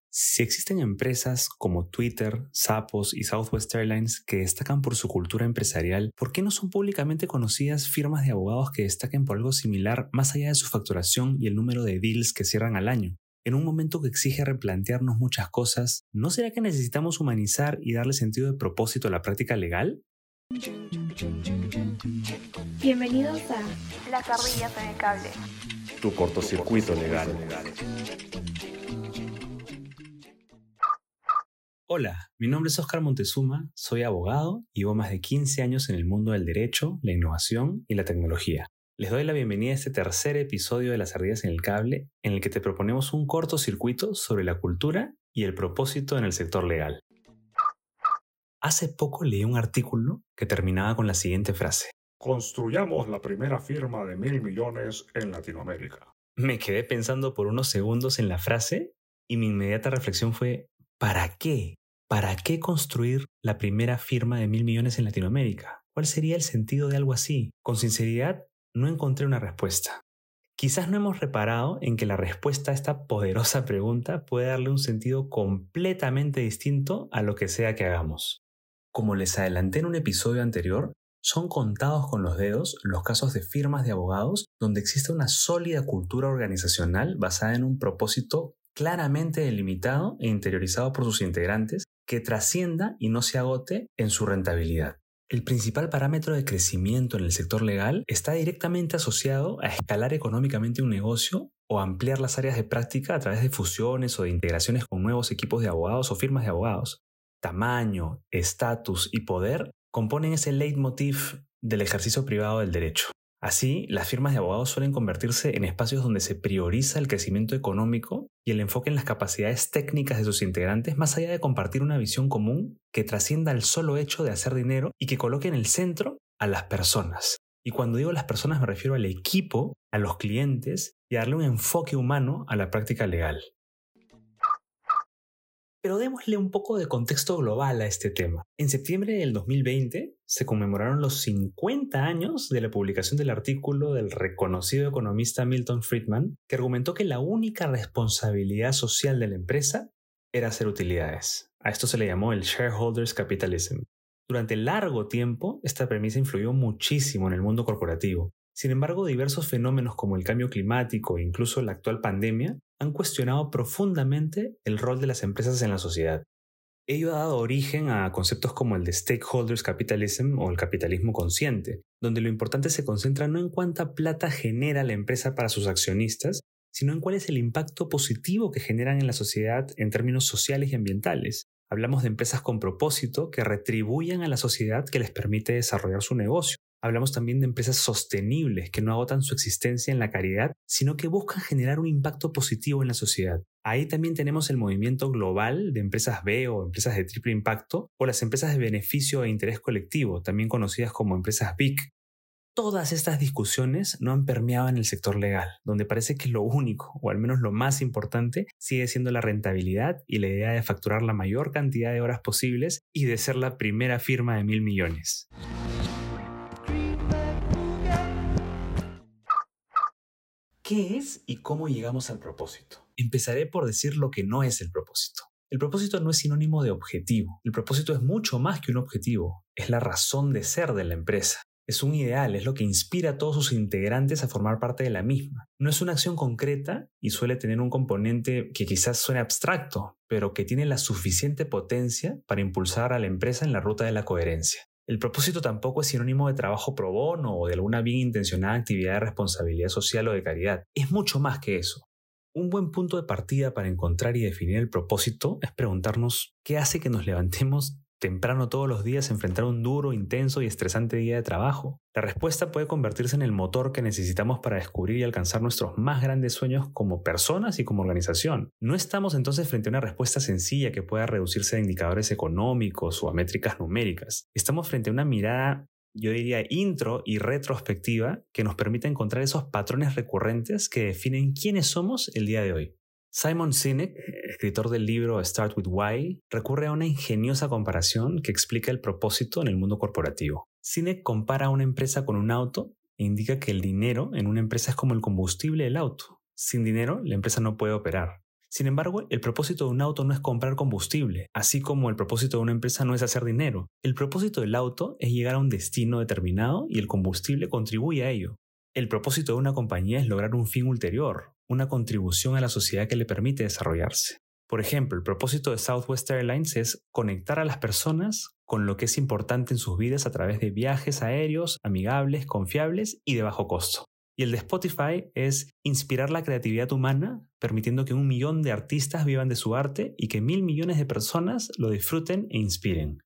Si existen empresas como Twitter, Zappos y Southwest Airlines que destacan por su cultura empresarial, ¿por qué no son públicamente conocidas firmas de abogados que destaquen por algo similar más allá de su facturación y el número de deals que cierran al año? En un momento que exige replantearnos muchas cosas, ¿no será que necesitamos humanizar y darle sentido de propósito a la práctica legal? Bienvenidos a Las ardillas en el cable. Tu cortocircuito legal. Hola, mi nombre es Oscar Montezuma, soy abogado y llevo más de 15 años en el mundo del derecho, la innovación y la tecnología. Les doy la bienvenida a este tercer episodio de Las ardillas en el cable, en el que te proponemos un cortocircuito sobre la cultura y el propósito en el sector legal. Hace poco leí un artículo que terminaba con la siguiente frase: Construyamos la primera firma de 1.000 millones en Latinoamérica. Me quedé pensando por unos segundos en la frase y mi inmediata reflexión fue: ¿para qué? ¿Para qué construir la primera firma de 1.000 millones en Latinoamérica? ¿Cuál sería el sentido de algo así? Con sinceridad, no encontré una respuesta. Quizás no hemos reparado en que la respuesta a esta poderosa pregunta puede darle un sentido completamente distinto a lo que sea que hagamos. Como les adelanté en un episodio anterior, son contados con los dedos los casos de firmas de abogados donde existe una sólida cultura organizacional basada en un propósito claramente delimitado e interiorizado por sus integrantes que trascienda y no se agote en su rentabilidad. El principal parámetro de crecimiento en el sector legal está directamente asociado a escalar económicamente un negocio o ampliar las áreas de práctica a través de fusiones o de integraciones con nuevos equipos de abogados o firmas de abogados. Tamaño, estatus y poder componen ese leitmotiv del ejercicio privado del derecho. Así, las firmas de abogados suelen convertirse en espacios donde se prioriza el crecimiento económico y el enfoque en las capacidades técnicas de sus integrantes más allá de compartir una visión común que trascienda el solo hecho de hacer dinero y que coloque en el centro a las personas. Y cuando digo las personas me refiero al equipo, a los clientes y a darle un enfoque humano a la práctica legal. Pero démosle un poco de contexto global a este tema. En septiembre del 2020 se conmemoraron los 50 años de la publicación del artículo del reconocido economista Milton Friedman, que argumentó que la única responsabilidad social de la empresa era hacer utilidades. A esto se le llamó el shareholders capitalism. Durante largo tiempo, esta premisa influyó muchísimo en el mundo corporativo. Sin embargo, diversos fenómenos como el cambio climático e incluso la actual pandemia han cuestionado profundamente el rol de las empresas en la sociedad. Ello ha dado origen a conceptos como el de stakeholders capitalism o el capitalismo consciente, donde lo importante se concentra no en cuánta plata genera la empresa para sus accionistas, sino en cuál es el impacto positivo que generan en la sociedad en términos sociales y ambientales. Hablamos de empresas con propósito que retribuyan a la sociedad que les permite desarrollar su negocio. Hablamos también de empresas sostenibles que no agotan su existencia en la caridad, sino que buscan generar un impacto positivo en la sociedad. Ahí también tenemos el movimiento global de empresas B o empresas de triple impacto, o las empresas de beneficio e interés colectivo, también conocidas como empresas BIC. Todas estas discusiones no han permeado en el sector legal, donde parece que lo único, o al menos lo más importante, sigue siendo la rentabilidad y la idea de facturar la mayor cantidad de horas posibles y de ser la primera firma de 1.000 millones. ¿Qué es y cómo llegamos al propósito? Empezaré por decir lo que no es el propósito. El propósito no es sinónimo de objetivo. El propósito es mucho más que un objetivo. Es la razón de ser de la empresa. Es un ideal, es lo que inspira a todos sus integrantes a formar parte de la misma. No es una acción concreta y suele tener un componente que quizás suene abstracto, pero que tiene la suficiente potencia para impulsar a la empresa en la ruta de la coherencia. El propósito tampoco es sinónimo de trabajo pro bono o de alguna bien intencionada actividad de responsabilidad social o de caridad. Es mucho más que eso. Un buen punto de partida para encontrar y definir el propósito es preguntarnos qué hace que nos levantemos temprano todos los días a enfrentar un duro, intenso y estresante día de trabajo. La respuesta puede convertirse en el motor que necesitamos para descubrir y alcanzar nuestros más grandes sueños como personas y como organización. No estamos entonces frente a una respuesta sencilla que pueda reducirse a indicadores económicos o a métricas numéricas. Estamos frente a una mirada, yo diría, intro y retrospectiva que nos permite encontrar esos patrones recurrentes que definen quiénes somos el día de hoy. Simon Sinek, escritor del libro Start with Why, recurre a una ingeniosa comparación que explica el propósito en el mundo corporativo. Sinek compara a una empresa con un auto e indica que el dinero en una empresa es como el combustible del auto. Sin dinero, la empresa no puede operar. Sin embargo, el propósito de un auto no es comprar combustible, así como el propósito de una empresa no es hacer dinero. El propósito del auto es llegar a un destino determinado y el combustible contribuye a ello. El propósito de una compañía es lograr un fin ulterior, una contribución a la sociedad que le permite desarrollarse. Por ejemplo, el propósito de Southwest Airlines es conectar a las personas con lo que es importante en sus vidas a través de viajes aéreos, amigables, confiables y de bajo costo. Y el de Spotify es inspirar la creatividad humana, permitiendo que 1 millón de artistas vivan de su arte y que 1.000 millones de personas lo disfruten e inspiren.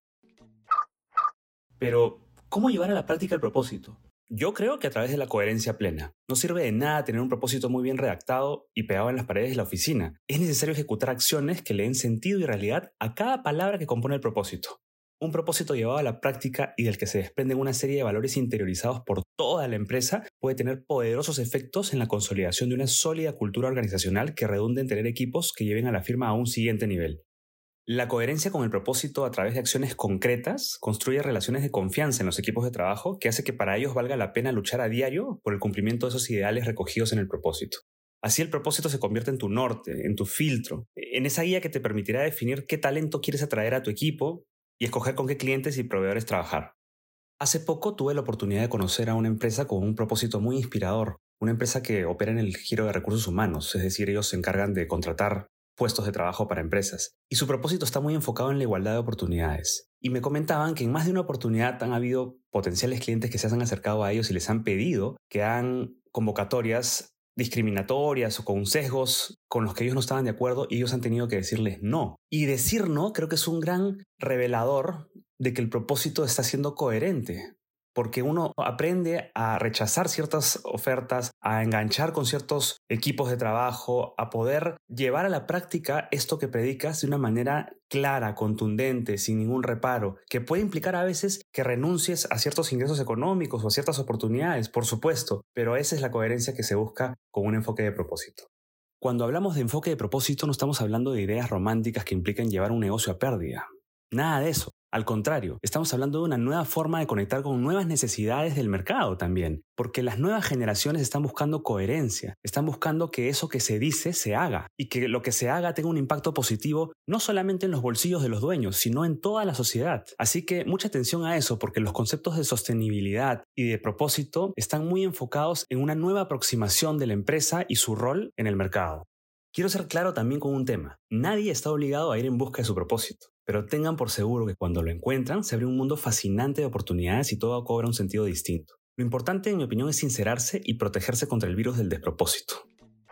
Pero, ¿cómo llevar a la práctica el propósito? Yo creo que a través de la coherencia plena. No sirve de nada tener un propósito muy bien redactado y pegado en las paredes de la oficina. Es necesario ejecutar acciones que le den sentido y realidad a cada palabra que compone el propósito. Un propósito llevado a la práctica y del que se desprenden una serie de valores interiorizados por toda la empresa puede tener poderosos efectos en la consolidación de una sólida cultura organizacional que redunde en tener equipos que lleven a la firma a un siguiente nivel. La coherencia con el propósito a través de acciones concretas construye relaciones de confianza en los equipos de trabajo que hace que para ellos valga la pena luchar a diario por el cumplimiento de esos ideales recogidos en el propósito. Así el propósito se convierte en tu norte, en tu filtro, en esa guía que te permitirá definir qué talento quieres atraer a tu equipo y escoger con qué clientes y proveedores trabajar. Hace poco tuve la oportunidad de conocer a una empresa con un propósito muy inspirador, una empresa que opera en el giro de recursos humanos, es decir, ellos se encargan de contratar puestos de trabajo para empresas, y su propósito está muy enfocado en la igualdad de oportunidades. Y me comentaban que en más de una oportunidad han habido potenciales clientes que se han acercado a ellos y les han pedido que hagan convocatorias discriminatorias o con sesgos con los que ellos no estaban de acuerdo y ellos han tenido que decirles no. Y decir no creo que es un gran revelador de que el propósito está siendo coherente, porque uno aprende a rechazar ciertas ofertas, a enganchar con ciertos equipos de trabajo, a poder llevar a la práctica esto que predicas de una manera clara, contundente, sin ningún reparo, que puede implicar a veces que renuncies a ciertos ingresos económicos o a ciertas oportunidades, por supuesto, pero esa es la coherencia que se busca con un enfoque de propósito. Cuando hablamos de enfoque de propósito no estamos hablando de ideas románticas que impliquen llevar un negocio a pérdida. Nada de eso. Al contrario, estamos hablando de una nueva forma de conectar con nuevas necesidades del mercado también, porque las nuevas generaciones están buscando coherencia, están buscando que eso que se dice se haga y que lo que se haga tenga un impacto positivo no solamente en los bolsillos de los dueños, sino en toda la sociedad. Así que mucha atención a eso, porque los conceptos de sostenibilidad y de propósito están muy enfocados en una nueva aproximación de la empresa y su rol en el mercado. Quiero ser claro también con un tema. Nadie está obligado a ir en busca de su propósito, pero tengan por seguro que cuando lo encuentran se abre un mundo fascinante de oportunidades y todo cobra un sentido distinto. Lo importante, en mi opinión, es sincerarse y protegerse contra el virus del despropósito.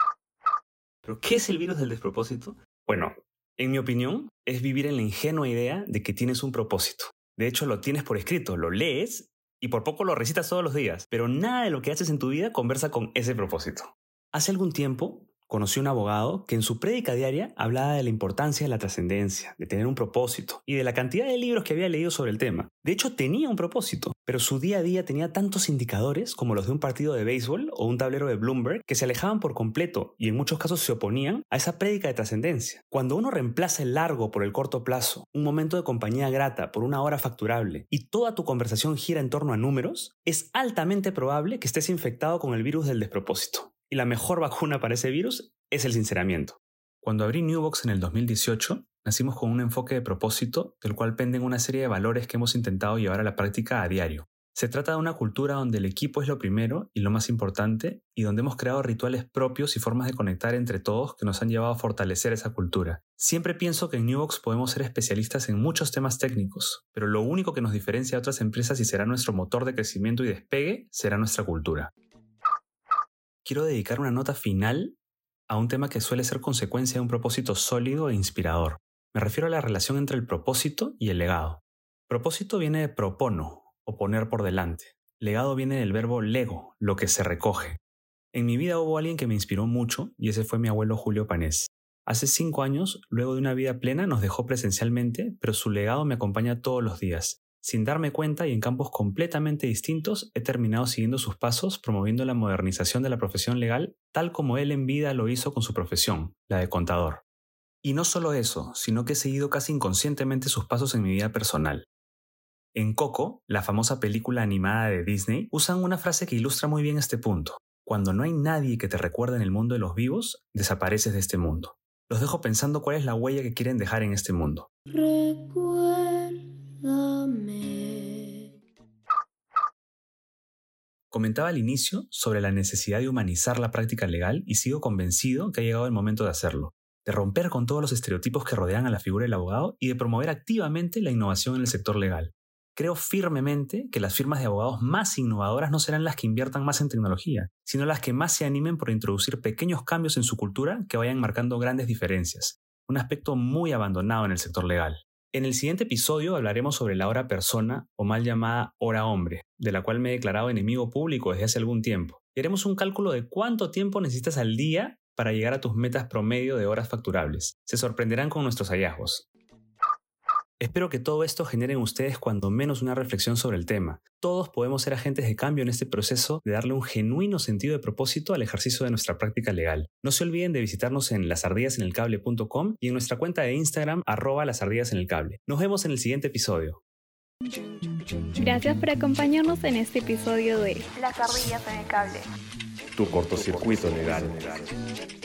¿Pero qué es el virus del despropósito? Bueno, en mi opinión, es vivir en la ingenua idea de que tienes un propósito. De hecho, lo tienes por escrito, lo lees y por poco lo recitas todos los días, pero nada de lo que haces en tu vida conversa con ese propósito. Hace algún tiempo conocí a un abogado que en su prédica diaria hablaba de la importancia de la trascendencia, de tener un propósito y de la cantidad de libros que había leído sobre el tema. De hecho, tenía un propósito, pero su día a día tenía tantos indicadores como los de un partido de béisbol o un tablero de Bloomberg que se alejaban por completo y en muchos casos se oponían a esa prédica de trascendencia. Cuando uno reemplaza el largo por el corto plazo, un momento de compañía grata por una hora facturable y toda tu conversación gira en torno a números, es altamente probable que estés infectado con el virus del despropósito. Y la mejor vacuna para ese virus es el sinceramiento. Cuando abrí Newbox en el 2018, nacimos con un enfoque de propósito del cual penden una serie de valores que hemos intentado llevar a la práctica a diario. Se trata de una cultura donde el equipo es lo primero y lo más importante y donde hemos creado rituales propios y formas de conectar entre todos que nos han llevado a fortalecer esa cultura. Siempre pienso que en Newbox podemos ser especialistas en muchos temas técnicos, pero lo único que nos diferencia de otras empresas y será nuestro motor de crecimiento y despegue será nuestra cultura. Quiero dedicar una nota final a un tema que suele ser consecuencia de un propósito sólido e inspirador. Me refiero a la relación entre el propósito y el legado. Propósito viene de propono, o poner por delante. Legado viene del verbo lego, lo que se recoge. En mi vida hubo alguien que me inspiró mucho y ese fue mi abuelo Julio Panés. Hace 5 años, luego de una vida plena, nos dejó presencialmente, pero su legado me acompaña todos los días. Sin darme cuenta y en campos completamente distintos, he terminado siguiendo sus pasos, promoviendo la modernización de la profesión legal, tal como él en vida lo hizo con su profesión, la de contador. Y no solo eso, sino que he seguido casi inconscientemente sus pasos en mi vida personal. En Coco, la famosa película animada de Disney, usan una frase que ilustra muy bien este punto. Cuando no hay nadie que te recuerde en el mundo de los vivos, desapareces de este mundo. Los dejo pensando cuál es la huella que quieren dejar en este mundo. Recuérdame. Comentaba al inicio sobre la necesidad de humanizar la práctica legal y sigo convencido que ha llegado el momento de hacerlo, de romper con todos los estereotipos que rodean a la figura del abogado y de promover activamente la innovación en el sector legal. Creo firmemente que las firmas de abogados más innovadoras no serán las que inviertan más en tecnología, sino las que más se animen por introducir pequeños cambios en su cultura que vayan marcando grandes diferencias, un aspecto muy abandonado en el sector legal. En el siguiente episodio hablaremos sobre la hora persona o mal llamada hora hombre, de la cual me he declarado enemigo público desde hace algún tiempo. Y haremos un cálculo de cuánto tiempo necesitas al día para llegar a tus metas promedio de horas facturables. Se sorprenderán con nuestros hallazgos. Espero que todo esto genere en ustedes cuando menos una reflexión sobre el tema. Todos podemos ser agentes de cambio en este proceso de darle un genuino sentido de propósito al ejercicio de nuestra práctica legal. No se olviden de visitarnos en lasardillasenelcable.com y en nuestra cuenta de Instagram @lasardillasenelcable. Nos vemos en el siguiente episodio. Gracias por acompañarnos en este episodio de Las ardillas en el cable. Tu cortocircuito legal.